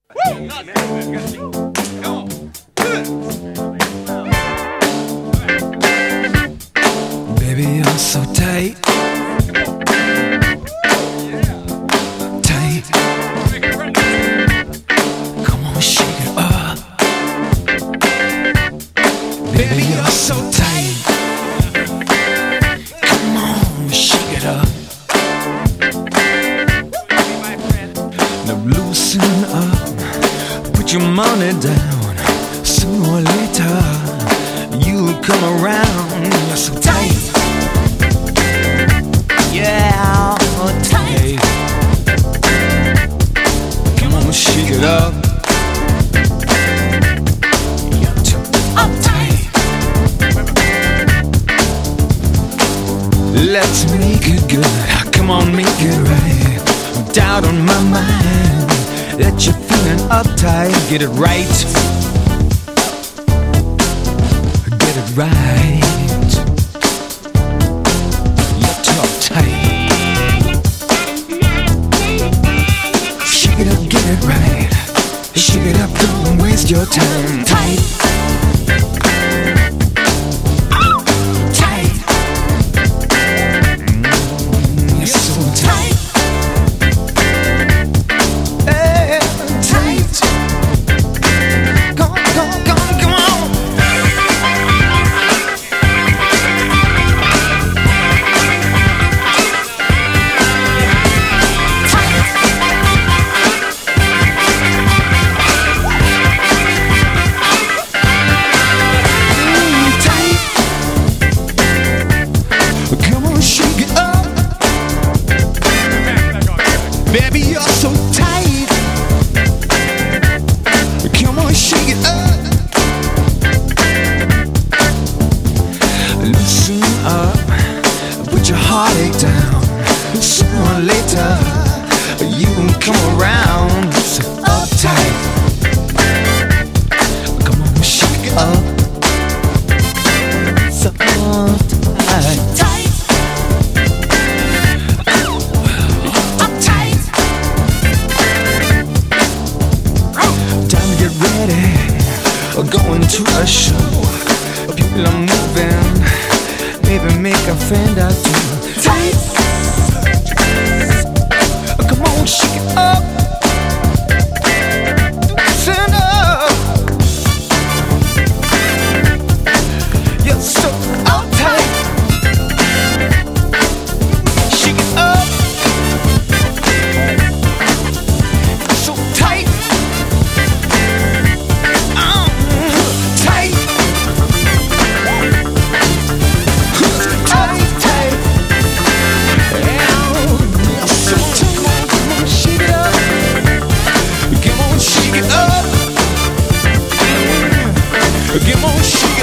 Baby, you're so tight. Tight. Come on, shake it up. Baby, you're so tight. Come on, shake it up. Now loosen up. Put your money down. Sooner or later, you'll come around. You're so tight. Yeah, tight. Come on, shake it up. You're too uptight. Let's make it good. Come on, make it right. Doubt on my mind that you're feeling uptight. Get it right. Get it right. You're too uptight. Shake it up, get it right. Shake it up, don't waste your time. Tight. Tight. You're so tight. Baby, you're so tight. Come on, shake it up. Loosen up. Put your heartache down. Sooner or later, you will come around. So uptight. Come on, shake it up. So uptight. Going to a show, people are moving. Maybe make a friend or two. Tight. Come on, shake it up. Stand up. You're so uptight. Shake it up. So tight. Come on, shake